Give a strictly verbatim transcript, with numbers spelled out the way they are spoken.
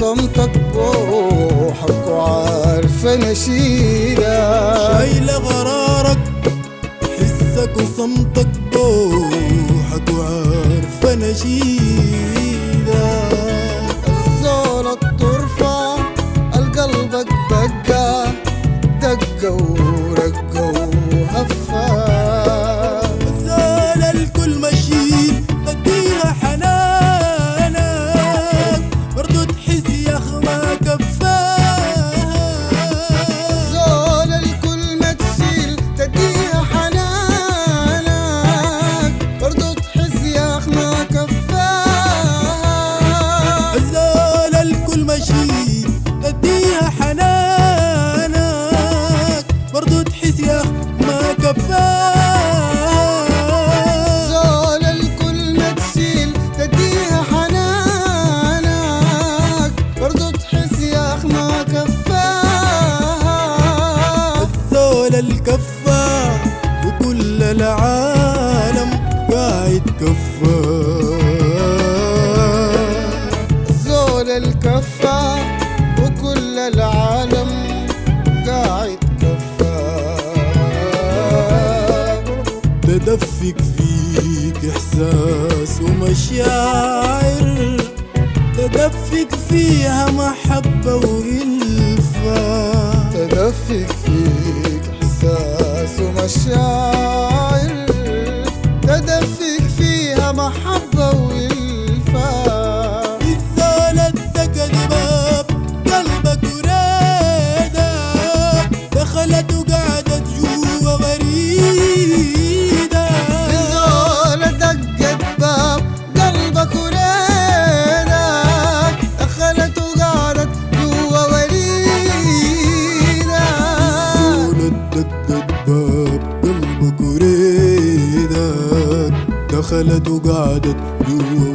وصمتك بروحك وعارفة نشيدك، شايلة غرارك حسك وصمتك بروحك وعارفة نشيدك. الزولة ترفع القلبك دقة دقة ورقة وهفة، الزولة الكل مشيت تديها حنانك برضو تحس يا أخ ما كفاها. الزولة الكل ما تشيل تديها حنانك برضو تحس يا أخ ما كفاها. الزولة الكل مشيت تديها حنانك برضو تحس يا أخ ما كفاها. الزولة الكل ما تشيل تديها حنانك برضو تحس يا أخ ما كفاها. الزولة الكفا وكل العالم قاعد كفا. الزولة الكفة وكل العالم قاعد كفة، تدفق فيك إحساس ومشاعر، تدفق فيها محبة وإلفة. تدفق فيك إحساس ومشاعر، تدفق فيها محبة وإلفة. الزولة اتقى باب قلبك وريدك، دخلت وقعدت جوا غريدة. الزولة دقت باب قلبك وريدك، دخلت وقعدت جوا وريدك. الزولة دقت باب قلبك وريدك، دخلت وقعدت جوا